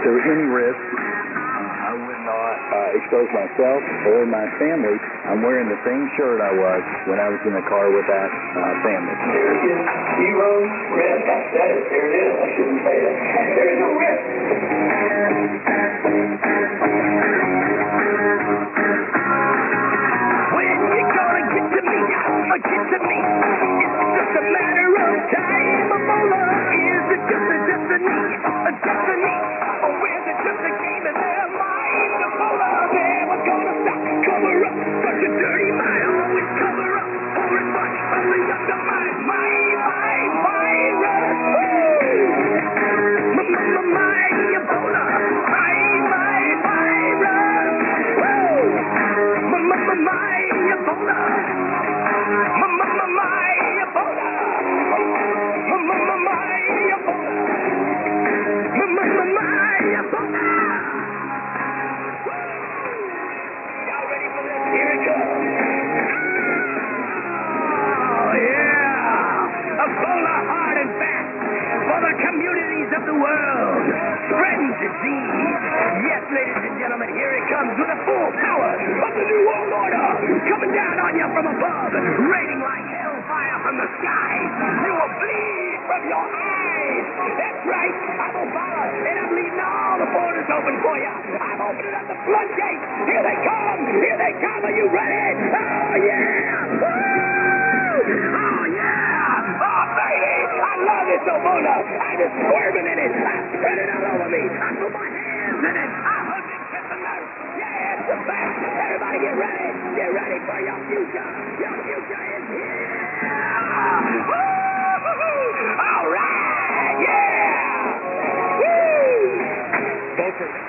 there was any risk, I would not expose myself or my family. I'm wearing the same shirt I was when I was in the car with that family. There is zero risk. I said it. There it is. I shouldn't say that. There is no risk. When you gonna get to me? Get to me. It's just a matter of time. Ebola is it just a destiny? A destiny. Or is it just a game in their mind? Ebola never gonna stop. Cover up such a dirty mind. Always cover up for as much of the undermined. My virus. My Ebola. My virus. My Ebola. Y'all ready for this? Here it comes. Oh, yeah. Ebola hard and fast for the communities of the world. Spreading disease. Yes, ladies and gentlemen, here it comes with the full power of the New World Order. Coming down on you from above, raining like hellfire from the sky. You will bleed from your eyes. That's right. I'm Obama, and I'm leaving all the borders open for you. I'm opening up the floodgates. Here they come. Here they come. Are you ready? Oh, yeah. Woo! Oh, yeah. Oh, baby. I love this Ebola. I'm just squirming in it. I spread it all over me. I put my hands in it. I hug and kiss the nurse. Yeah, it's the best. Everybody get ready. Get ready for your future. Your future is here. Woo! All right. Yeah. Woo! Vote for